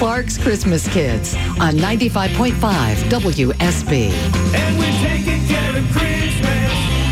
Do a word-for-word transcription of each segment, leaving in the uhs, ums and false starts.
Clark's Christmas Kids on ninety-five point five W S B. And we're taking care of Christmas.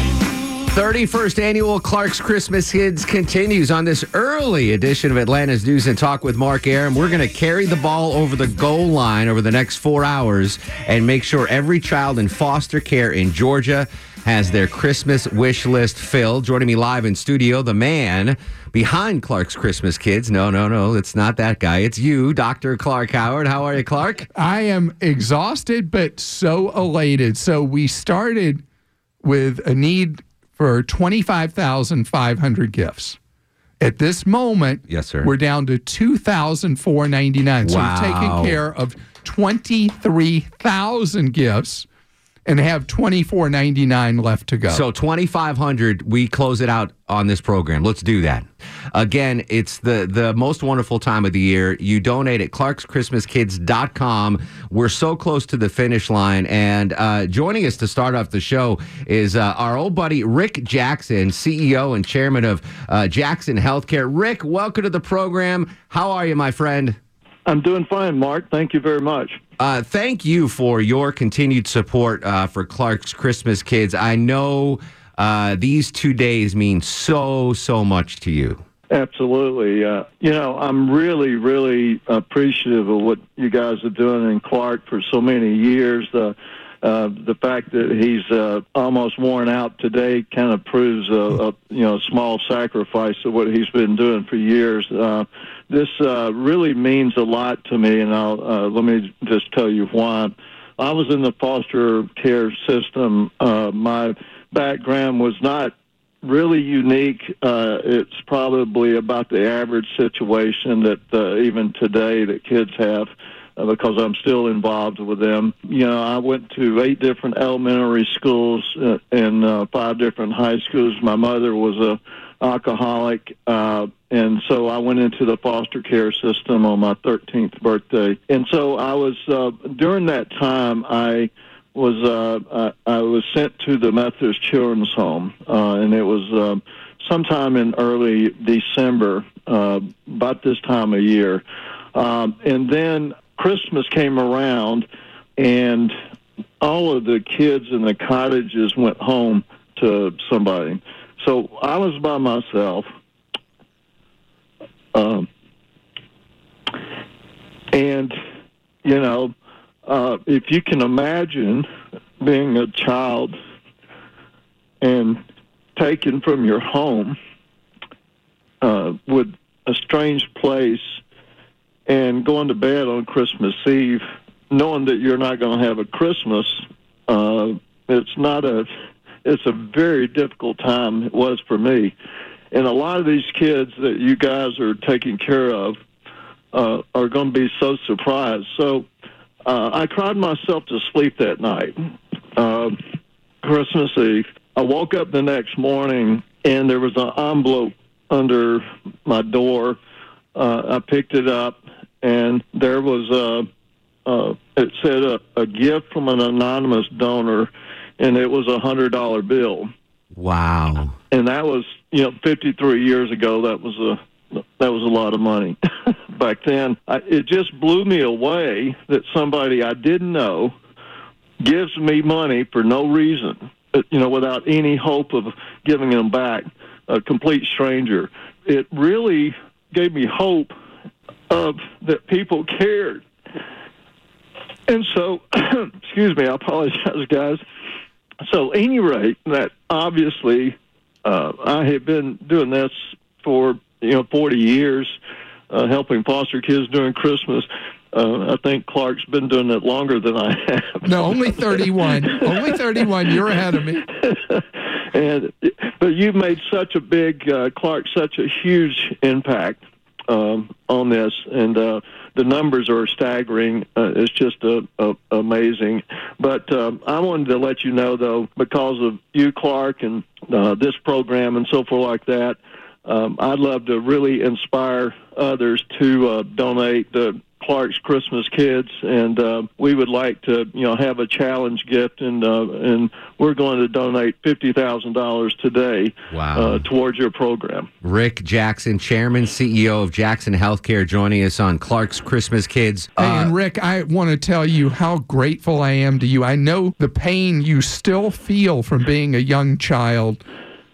thirty-first Annual Clark's Christmas Kids continues on this early edition of Atlanta's News and Talk with Mark Arum. We're going to carry the ball over the goal line over the next four hours and make sure every child in foster care in Georgia has their Christmas wish list filled. Joining me live in studio, the man behind Clark's Christmas Kids. No, no, no, it's not that guy. It's you, Doctor Clark Howard. How are you, Clark? I am exhausted, but so elated. So we started with a need for twenty-five thousand five hundred gifts. At this moment, yes, sir, we're down to two thousand four hundred ninety-nine. So wow. we've taken care of twenty-three thousand gifts and have twenty-four ninety-nine left to go. So twenty-five hundred, we close it out on this program. Let's do that. Again, it's the, the most wonderful time of the year. You donate at clarks christmas kids dot com. We're so close to the finish line. And uh, joining us to start off the show is uh, our old buddy, Rick Jackson, C E O and chairman of uh, Jackson Healthcare. Rick, welcome to the program. How are you, my friend? I'm doing fine, Mark. Thank you very much. Uh, thank you for your continued support uh, for Clark's Christmas Kids. I know uh, these two days mean so, so much to you. Absolutely. Uh, you know, I'm really, really appreciative of what you guys are doing in Clark for so many years. Uh, uh, the fact that he's uh, almost worn out today kind of proves a, a you know small sacrifice of what he's been doing for years. Uh, this uh, really means a lot to me, and I'll uh, let me just tell you why. I was in the foster care system. Uh, my background was not really unique. Uh, it's probably about the average situation that uh, even today that kids have. Uh, because I'm still involved with them. You know, I went to eight different elementary schools uh, and uh, five different high schools. My mother was a alcoholic, uh, and so I went into the foster care system on my thirteenth birthday. And so I was, uh, during that time, I was uh, I, I was sent to the Methodist Children's Home, uh, and it was uh, sometime in early December, uh, about this time of year. Um, and then Christmas came around, and all of the kids in the cottages went home to somebody. So I was by myself. Um, and, you know, uh, if you can imagine being a child and taken from your home uh, with a strange place, and going to bed on Christmas Eve, knowing that you're not going to have a Christmas, uh, it's not a, it's a very difficult time. It was for me. And a lot of these kids that you guys are taking care of uh, are going to be so surprised. So uh, I cried myself to sleep that night, uh, Christmas Eve. I woke up the next morning, and there was an envelope under my door. Uh, I picked it up, and there was a, uh, it said a, a gift from an anonymous donor, and it was a one hundred dollar bill. Wow. And that was, you know, fifty-three years ago, that was a, that was a lot of money. Back then, I, it just blew me away that somebody I didn't know gives me money for no reason, you know, without any hope of giving them back, a complete stranger. It really gave me hope of that people cared. And so, excuse me, I apologize, guys. So, at any rate, that obviously uh, I have been doing this for, you know, forty years, uh, helping foster kids during Christmas. Uh, I think Clark's been doing it longer than I have. No, only thirty-one. Only thirty-one. You're ahead of me. and But you've made such a big, uh, Clark, such a huge impact um, on this, and uh, the numbers are staggering. Uh, it's just uh, uh, amazing. But uh, I wanted to let you know, though, because of you, Clark, and uh, this program and so forth like that, um, I'd love to really inspire others to uh, donate the Clark's Christmas Kids, and uh, we would like to, you know, have a challenge gift, and uh, and we're going to donate fifty thousand dollars today. Wow. uh, towards your program. Rick Jackson, Chairman, C E O of Jackson Healthcare, joining us on Clark's Christmas Kids. Hey, Uh, and Rick, I want to tell you how grateful I am to you. I know the pain you still feel from being a young child,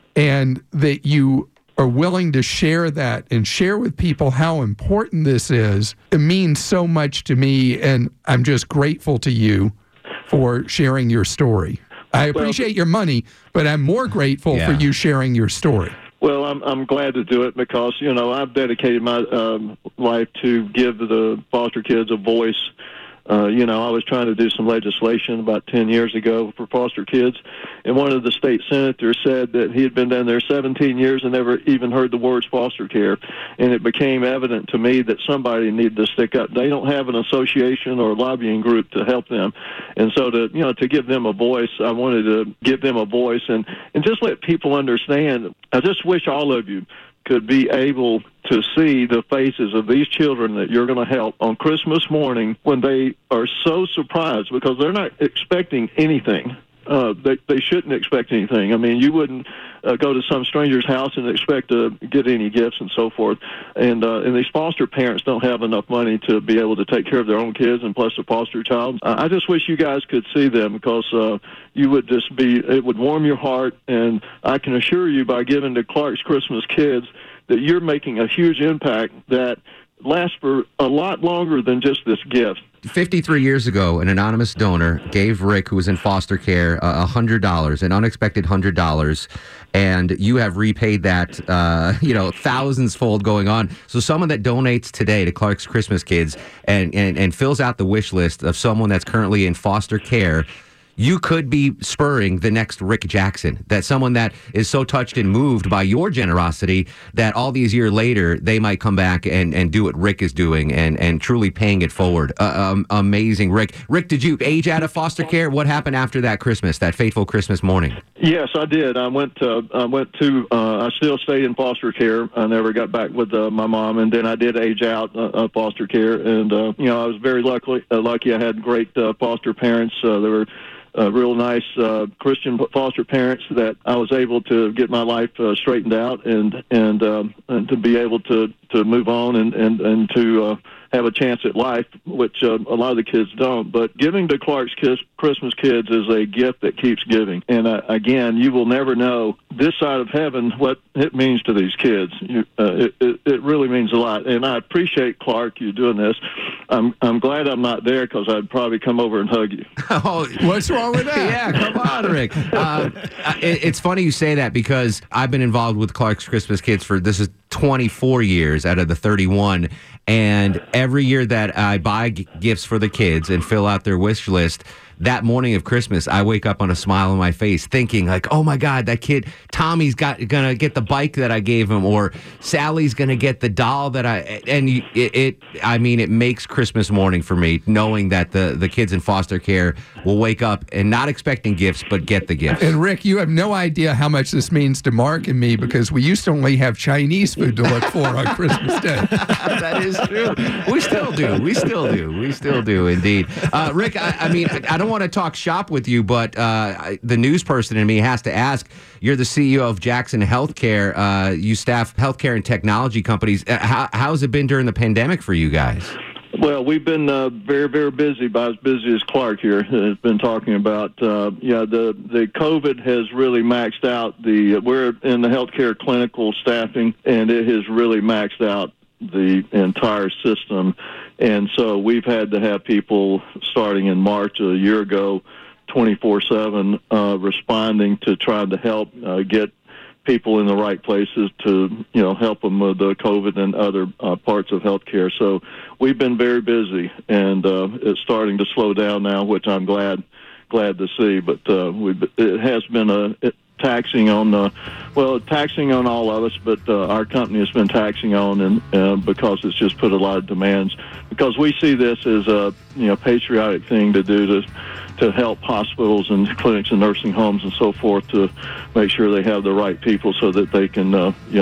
and that you are willing to share that and share with people how important this is. It means so much to me, and I'm just grateful to you for sharing your story. I appreciate your money, but I'm more grateful Yeah. for you sharing your story. Well, I'm I'm glad to do it because, you know, I've dedicated my um, life to give the foster kids a voice. Uh, you know, I was trying to do some legislation about ten years ago for foster kids, and one of the state senators said that he had been down there seventeen years and never even heard the words foster care, and it became evident to me that somebody needed to stick up. They don't have an association or lobbying group to help them, and so to, you know, to give them a voice, I wanted to give them a voice and, and just let people understand. I just wish all of you could be able to see the faces of these children that you're going to help on Christmas morning when they are so surprised because they're not expecting anything. Uh, they, they shouldn't expect anything. I mean, you wouldn't uh, go to some stranger's house and expect to get any gifts and so forth. And uh, and these foster parents don't have enough money to be able to take care of their own kids and plus a foster child. Uh, I just wish you guys could see them because uh, you would just be, it would warm your heart. And I can assure you by giving to Clark's Christmas Kids that you're making a huge impact that lasts for a lot longer than just this gift. fifty-three years ago, an anonymous donor gave Rick, who was in foster care, uh, one hundred dollars, an unexpected one hundred dollars, and you have repaid that, uh, you know, thousands fold going on. So someone that donates today to Clark's Christmas Kids and, and, and fills out the wish list of someone that's currently in foster care, you could be spurring the next Rick Jackson, that someone that is so touched and moved by your generosity that all these years later, they might come back and, and do what Rick is doing and, and truly paying it forward. Uh, um, amazing, Rick. Rick, did you age out of foster care? What happened after that Christmas, that fateful Christmas morning? Yes, I did. I went to, I went to, uh, I still stayed in foster care. I never got back with uh, my mom, and then I did age out uh, of foster care. And, uh, you know, I was very lucky. Uh, lucky I had great uh, foster parents. Uh, they were Uh, real nice uh, Christian foster parents that I was able to get my life uh, straightened out and and um, and to be able to, to move on and and and to uh, have a chance at life, which uh, a lot of the kids don't. But giving to Clark's Kids, Christmas Kids is a gift that keeps giving. And uh, again, you will never know this side of heaven what it means to these kids. You, uh, it, it, it really means a lot. And I appreciate, Clark, you doing this. I'm I'm glad I'm not there because I'd probably come over and hug you. Oh, What's wrong with that? yeah, come on, Rick. Uh, it, it's funny you say that because I've been involved with Clark's Christmas Kids for, this is twenty-four years out of the thirty-one. And every year that I buy g- gifts for the kids and fill out their wish list, that morning of Christmas, I wake up on a smile on my face thinking like, oh my God, that kid, Tommy's got gonna get the bike that I gave him, or Sally's gonna get the doll that I, and it, it I mean, it makes Christmas morning for me, knowing that the, the kids in foster care will wake up and not expecting gifts, but get the gifts. And Rick, you have no idea how much this means to Mark and me because we used to only have Chinese food to look for on Christmas Day. That is true. We still do. We still do. We still do, indeed. Uh, Rick, I, I mean, I don't want to talk shop with you, but uh, the news person in me has to ask, you're the C E O of Jackson Healthcare. Uh, you staff healthcare and technology companies. Uh, how, how's it been during the pandemic for you guys? Well, we've been uh, very, very busy, about as busy as Clark here has been talking about. Uh, yeah, the, the COVID has really maxed out. The We're in the healthcare clinical staffing, and it has really maxed out the entire system. And so we've had to have people starting in March a year ago, twenty-four seven, uh, responding to trying to help uh, get people in the right places to, you know, help them with the COVID and other uh, parts of healthcare. So we've been very busy, and uh, it's starting to slow down now, which I'm glad glad to see. But uh, we've, it has been a it, taxing on, uh, well, taxing on all of us, but uh, our company has been taxing on, and uh, because it's just put a lot of demands. Because we see this as a, you know, patriotic thing to do to to help hospitals and clinics and nursing homes and so forth to make sure they have the right people so that they can, uh, you know,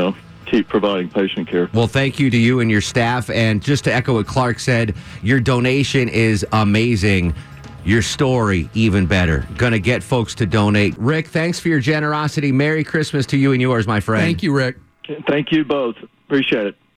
keep providing patient care. Well, thank you to you and your staff. And just to echo what Clark said, your donation is amazing. Your story, even better. Going to get folks to donate. Rick, thanks for your generosity. Merry Christmas to you and yours, my friend. Thank you, Rick. Thank you both. Appreciate it.